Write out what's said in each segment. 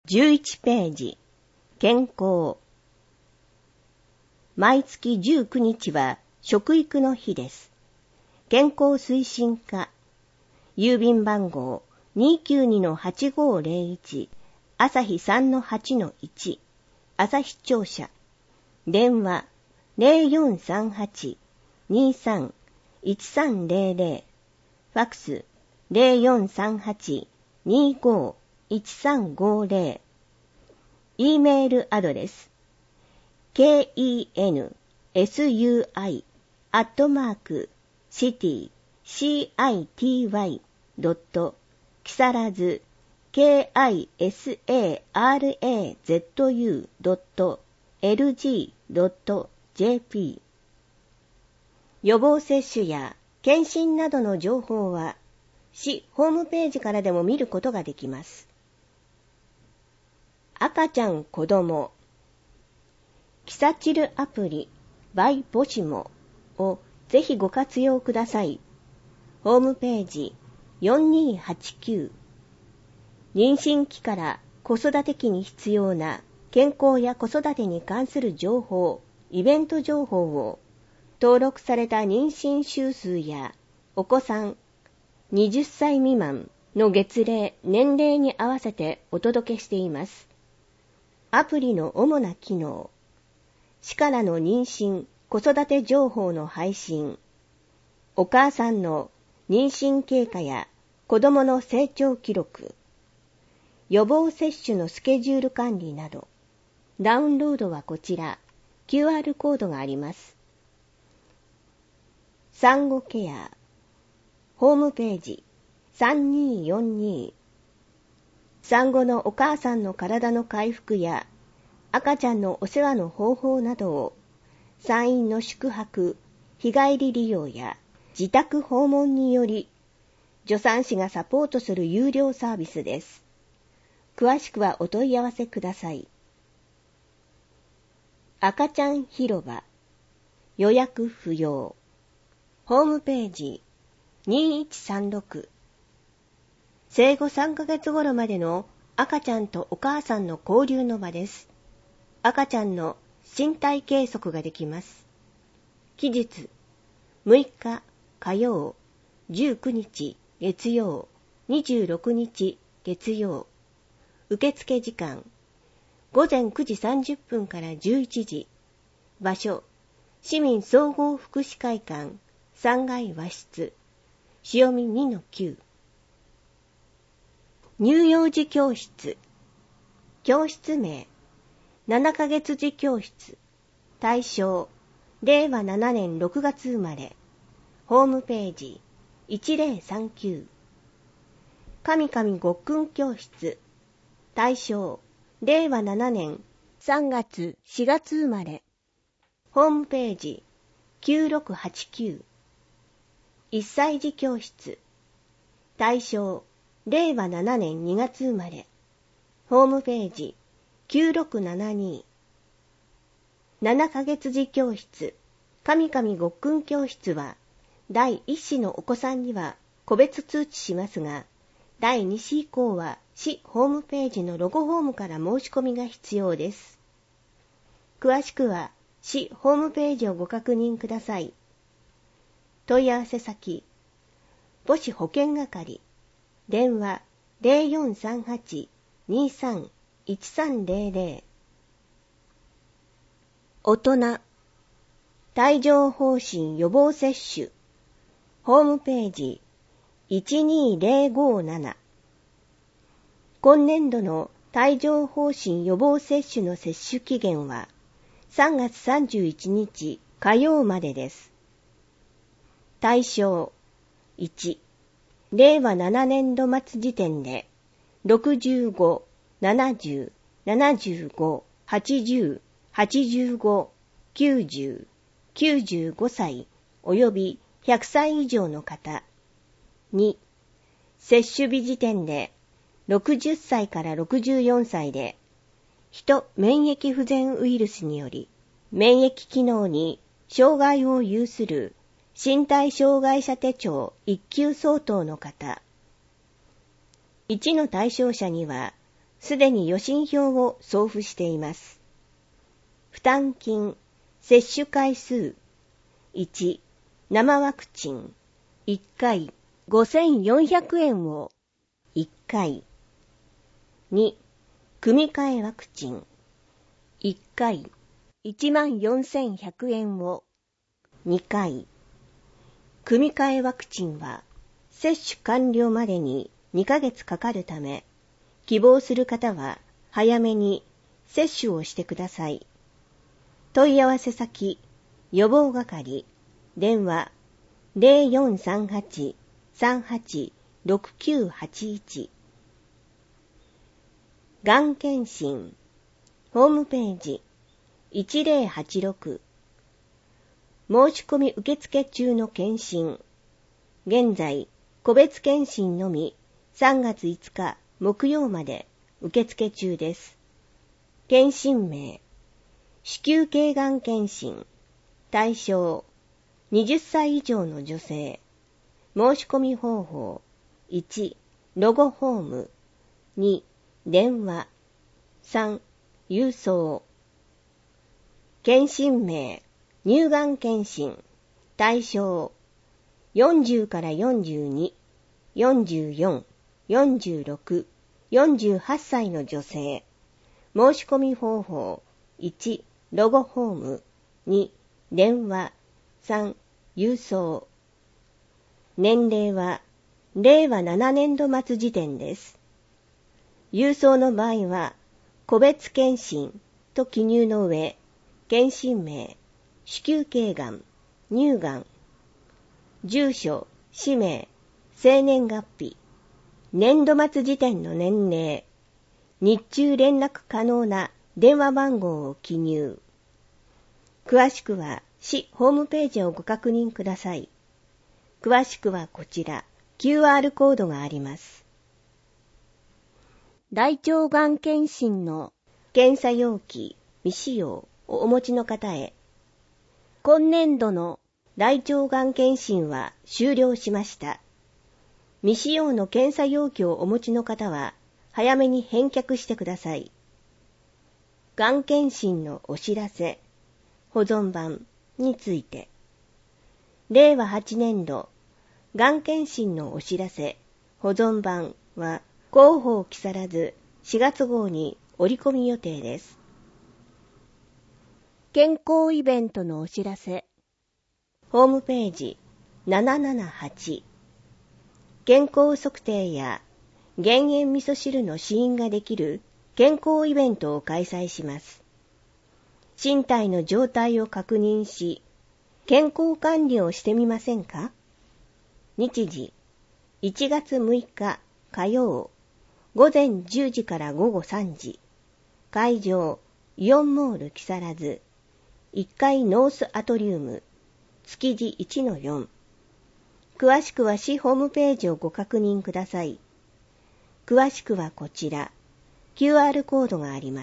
11ページ、健康。毎月19日は食育の日です。健康推進課、郵便番号 292-8501、朝日 3-8-1、朝日庁舎、電話 0438-23-1300、ファクス 0438-25-1350、E メールアドレス kensui@city.kisarazu kisarazu.lg.jp。 予防接種や検診などの情報は市ホームページからでも見ることができます。赤ちゃん子供キサチルアプリ by ボシモをぜひご活用ください。ホームページ4289。妊娠期から子育て期に必要な健康や子育てに関する情報、イベント情報を登録された妊娠週数やお子さん20歳未満の月齢、年齢に合わせてお届けしています。アプリの主な機能、市からの妊娠、子育て情報の配信、お母さんの妊娠経過や子供の成長記録、予防接種のスケジュール管理など、ダウンロードはこちら、QR コードがあります。産後ケア、ホームページ3242。産後のお母さんの体の回復や赤ちゃんのお世話の方法などを産院の宿泊、日帰り利用や自宅訪問により助産師がサポートする有料サービスです。詳しくはお問い合わせください。赤ちゃん広場、予約不要。ホームページ2136。生後3ヶ月頃までの赤ちゃんとお母さんの交流の場です。赤ちゃんの身体計測ができます。期日6日火曜、19日月曜、26日月曜。受付時間午前9時30分から11時。場所市民総合福祉会館3階和室、潮見 2-9。乳幼児教室。教室名、7ヶ月児教室。対象、令和7年6月生まれ。ホームページ、1039。神々ごっくん教室。対象、令和7年3月4月生まれ。ホームページ、9689。1歳児教室。対象、令和7年2月生まれ。ホームページ、9672。7ヶ月児教室、神々ごっくん教室は、第1子のお子さんには個別通知しますが、第2子以降は市ホームページのロゴフォームから申し込みが必要です。詳しくは市ホームページをご確認ください。問い合わせ先、母子保健係、電話 0438-23-1300。大人、帯状疱疹予防接種、ホームページ12057。今年度の帯状疱疹予防接種の接種期限は3月31日火曜までです。対象1、令和7年度末時点で65、70、75、80、85、90、95歳および100歳以上の方。2、接種日時点で60歳から64歳で、ヒト免疫不全ウイルスにより免疫機能に障害を有する身体障害者手帳1級相当の方。1の対象者にはすでに予診票を送付しています。負担金、接種回数、1、生ワクチン、1回5400円を1回、2、組み換えワクチン、1回14100円を2回、組み換えワクチンは接種完了までに2ヶ月かかるため、希望する方は早めに接種をしてください。問い合わせ先、予防係、電話 0438-386981 がん検診、ホームページ1086申し込み受付中の検診。現在、個別検診のみ3月5日木曜まで受付中です。検診名、子宮頸がん検診。対象、20歳以上の女性。申し込み方法、1、ロゴフォーム。2、電話。3、郵送。検診名、乳がん検診。対象、40から42、44、46、48歳の女性。申し込み方法、1、ロゴフォーム。2、電話。3、郵送。年齢は、令和7年度末時点です。郵送の場合は、個別検診と記入の上、検診名、子宮頸がん、乳がん、住所、氏名、生年月日、年度末時点の年齢、日中連絡可能な電話番号を記入。詳しくは市ホームページをご確認ください。詳しくはこちら、QR コードがあります。大腸がん検診の検査容器未使用をお持ちの方へ。今年度の大腸がん検診は終了しました。未使用の検査容器をお持ちの方は早めに返却してください。がん検診のお知らせ、保存版について。令和8年度がん検診のお知らせ、保存版は広報木更津4月号に折り込み予定です。健康イベントのお知らせ。ホームページ778。健康測定や減塩味噌汁の試飲ができる健康イベントを開催します。身体の状態を確認し、健康管理をしてみませんか？日時、1月6日火曜、午前10時から午後3時。会場、イオンモール木更津。1階ノースアトリウム。築地 1-4。詳しくは市ホームページをご確認ください。詳しくはこちら、QR コードがあります。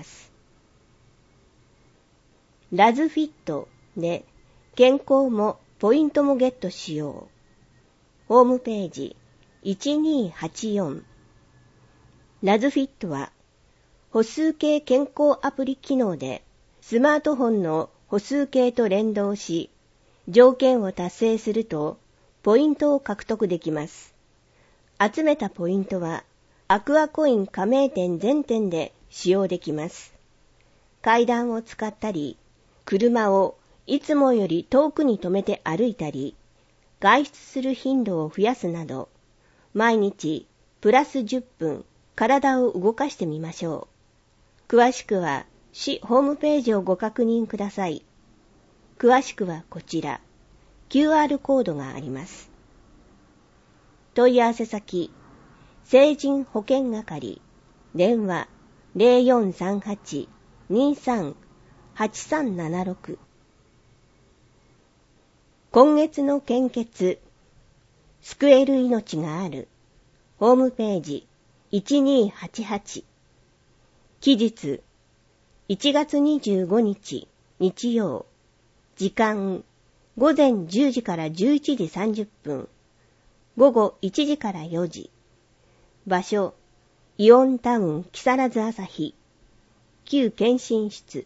ラズフィットで健康もポイントもゲットしよう。ホームページ1284。ラズフィットは歩数計健康アプリ機能でスマートフォンの歩数計と連動し、条件を達成するとポイントを獲得できます。集めたポイントはアクアコイン加盟店全店で使用できます。階段を使ったり、車をいつもより遠くに止めて歩いたり、外出する頻度を増やすなど、毎日プラス10分体を動かしてみましょう。詳しくは市ホームページをご確認ください。詳しくはこちら、QR コードがあります。問い合わせ先、成人保険係、電話0438-23-8376。今月の献血、救える命がある。ホームページ1288。期日、1月25日、日曜。時間、午前10時から11時30分。午後1時から4時。場所、 イオンタウン木更津朝日、旧検診室。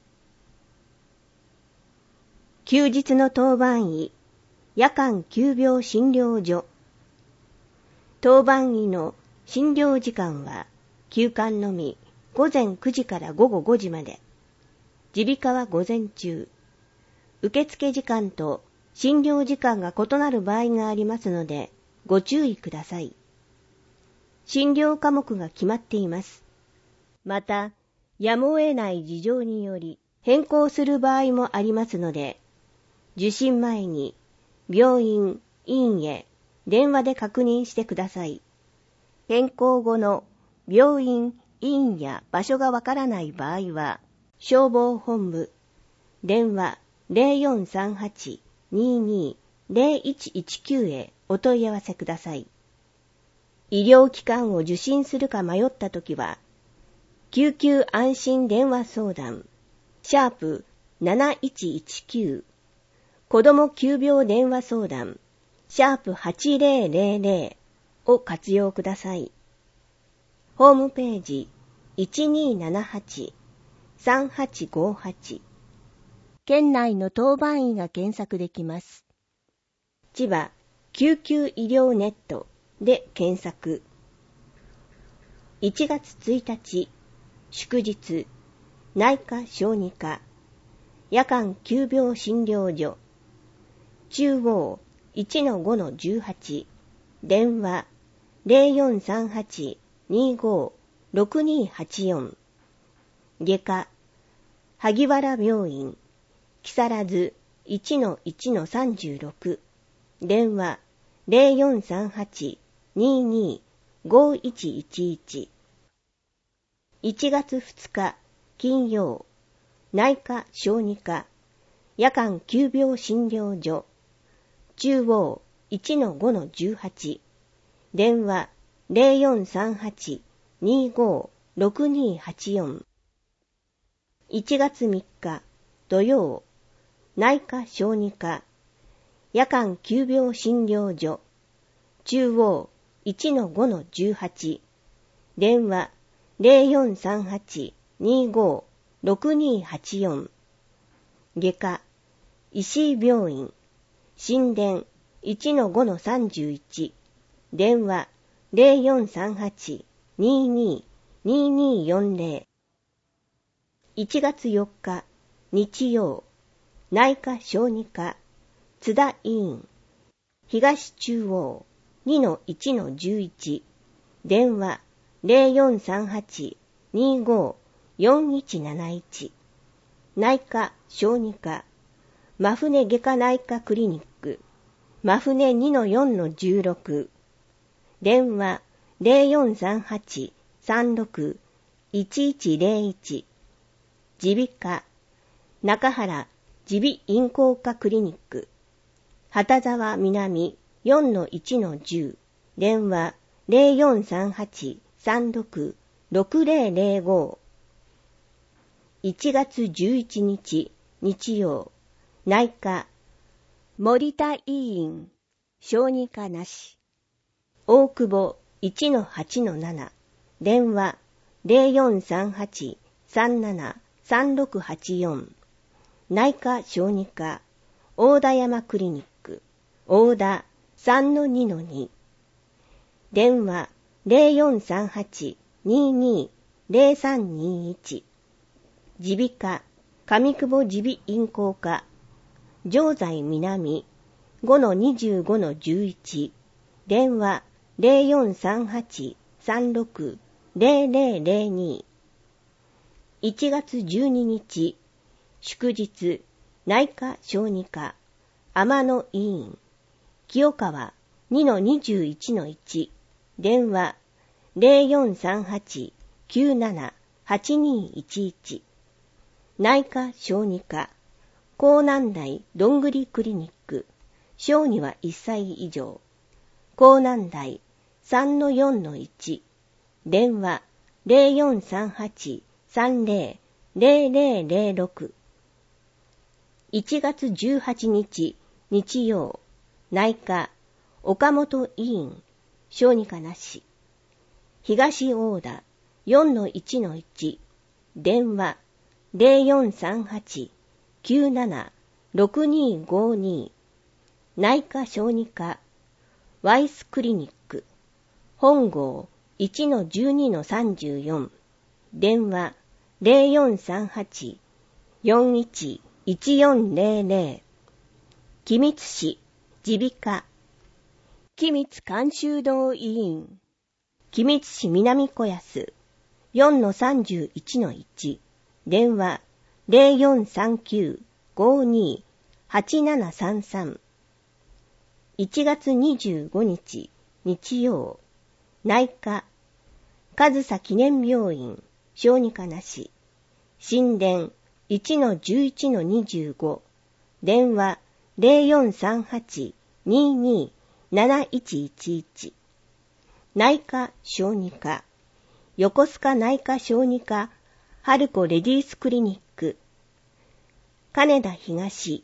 休日の当番医、夜間急病診療所。当番医の診療時間は、休館のみ午前9時から午後5時まで。耳鼻科は午前中。受付時間と診療時間が異なる場合がありますので、ご注意ください。診療科目が決まっています。また、やむを得ない事情により変更する場合もありますので、受診前に病院、院へ電話で確認してください。変更後の病院、院や場所がわからない場合は、消防本部、電話 0438-22-0119 へお問い合わせください。医療機関を受診するか迷ったときは、救急安心電話相談、#7119、子ども急病電話相談、#8000 を活用ください。ホームページ、1278-3858。県内の当番医が検索できます。千葉救急医療ネットで検索。1月1日、祝日、内科小児科、夜間急病診療所、中央 1-5-18、電話 0438-25-6284、外科、萩原病院、木更津 1-1-36、電話 0438-22-5111。1月2日、金曜、内科小児科、夜間急病診療所、中央 1-5-18、電話 0438-25-6284。1月3日、土曜、内科小児科、夜間急病診療所、中央 1-5-18、電話 0438-25-6284。外科、石井病院、新田 1-5-31、電話 0438-22-2240。1月4日、日曜、内科小児科、津田医院、東中央 2-1-11、電話 0438-25-4171。内科小児科、真船外科内科クリニック、真船 2-4-16、電話 0438-36-1101。耳鼻科、中原耳鼻咽喉科クリニック、畑沢南 4-1-10、電話 0438-36-6005。1月11日、日曜、内科、森田医院、小児科なし、大久保 1-8-7、電話 0438-37-3684。内科小児科、大田山クリニック、大田 3-2-2、電話 0438-22-0321。耳鼻科、上久保耳鼻咽喉科、城西南 5-25-11、電話 0438-36-0002。1月12日、祝日、内科小児科、天野医院、清川 2-21-1、電話 0438-97-8211。内科小児科、江南台どんぐりクリニック、小児は1歳以上、江南台 3-4-1、電話 0438-30-0006。1月18日、日曜、内科、岡本医院、小児科なし、東大田 4-1-1、電話 0438-97-6252、内科小児科ワイスクリニック本郷 1-12-34、電話 0438-41-1400、君津市耳鼻科君津監修道医院、君津市南小安 4-31-1、電話 0439-52-8733。1月25日日曜、内科上総記念病院小児科なし、神殿 1-11-25、電話 0438-22-7111。内科小児科横須賀内科小児科春子レディースクリニック金田東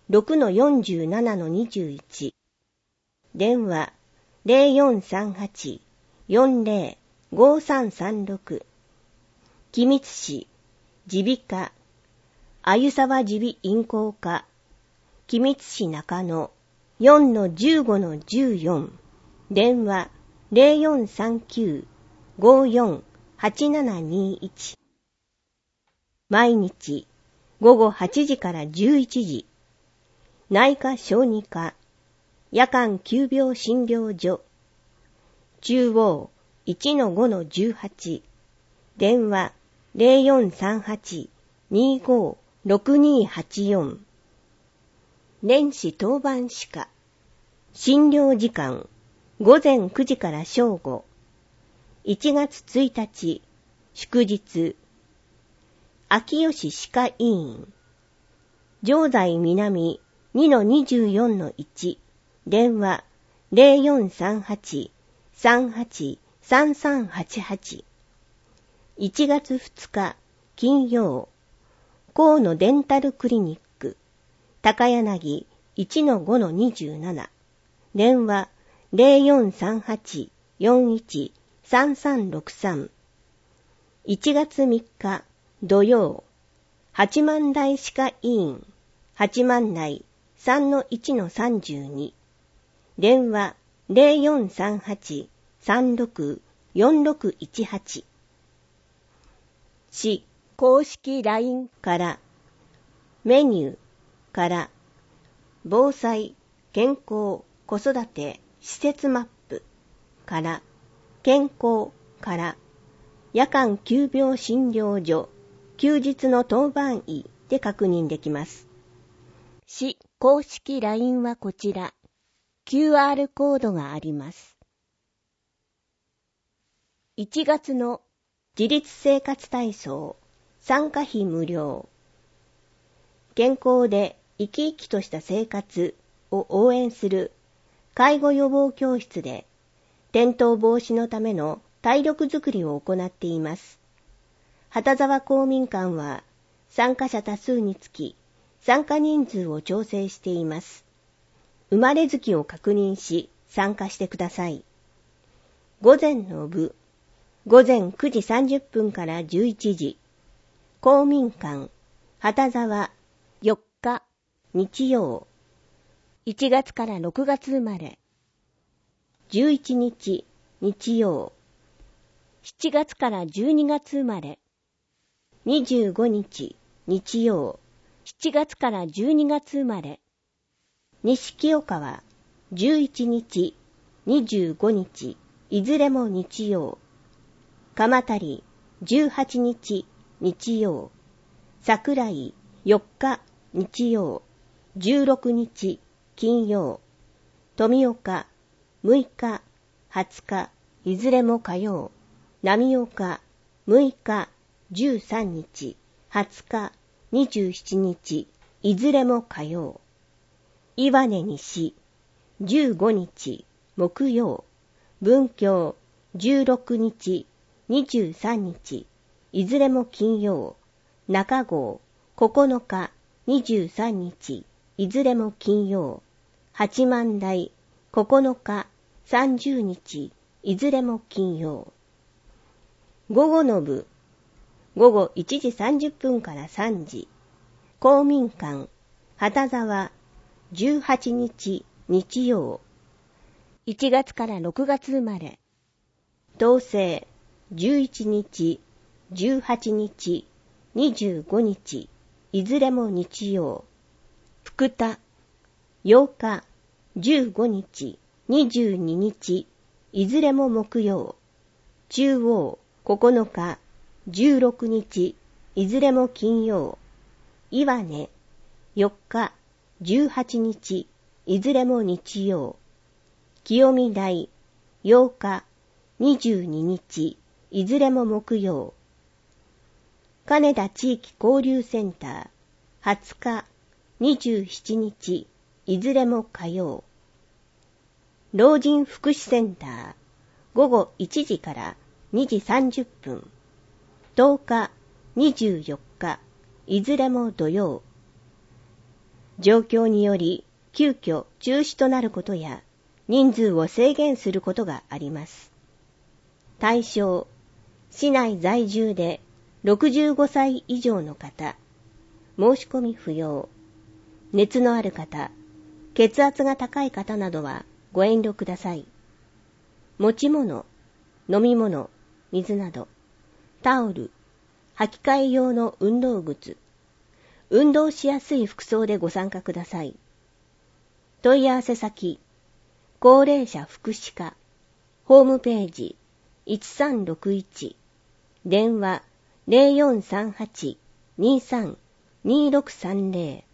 6-47-21、電話 0438-40-5336。君津市耳鼻科あゆさわ耳鼻咽喉科君津市中野 4-15-14、電話 0439-54-8721。毎日午後8時から11時、内科小児科夜間急病診療所中央 1-5-18、電話 0438-25-6284。年始当番歯科診療時間午前9時から正午。1月1日祝日、秋吉歯科医院城西南 2-24-1、電話 0438-38-3388。1月2日金曜、河野デンタルクリニック高柳 1-5-27、電話 0438-41-3363。1月3日土曜、八幡台歯科医院八幡台 3-1-32、電話 0438-36-4618。市公式 LINE からメニューから防災、健康、子育て、施設マップから健康から夜間急病診療所、休日の当番医で確認できます。市公式 LINE はこちら、QR コードがあります。1月の自立生活体操、参加費無料。健康で生き生きとした生活を応援する介護予防教室で、転倒防止のための体力づくりを行っています。畑沢公民館は参加者多数につき参加人数を調整しています。生まれ月を確認し参加してください。午前の部、午前9時30分から11時、公民館、畑沢、4日、日曜、1月から6月生まれ、11日、日曜、7月から12月生まれ、25日、日曜、7月から12月生まれ、西清川、11日、25日、いずれも日曜、鎌足、18日、日曜、桜井、4日、日曜、16日、金曜、富岡、6日、20日、いずれも火曜、浪岡、6日、13日、20日、27日、いずれも火曜、岩根西、15日、木曜、文京、16日、23日、いずれも金曜、中郷、9日、23日、いずれも金曜、八幡台、9日、30日、いずれも金曜。 午後の部、午後1時30分から3時、公民館、旗沢、18日、日曜。1月から6月生まれ。同姓、11日、18日、25日、いずれも日曜。福田、8日、15日、22日、いずれも木曜。中央、9日、16日、いずれも金曜。岩根、4日、18日、いずれも日曜。清見台、8日、22日、いずれも木曜。金田地域交流センター、20日、27日、いずれも火曜。老人福祉センター、午後1時から2時30分。10日、24日、いずれも土曜。状況により、急遽中止となることや、人数を制限することがあります。対象、市内在住で65歳以上の方、申し込み不要。熱のある方、血圧が高い方などはご遠慮ください。持ち物、飲み物、水など、タオル、履き替え用の運動靴、運動しやすい服装でご参加ください。問い合わせ先、高齢者福祉課、ホームページ、1361、電話 0438-23-2630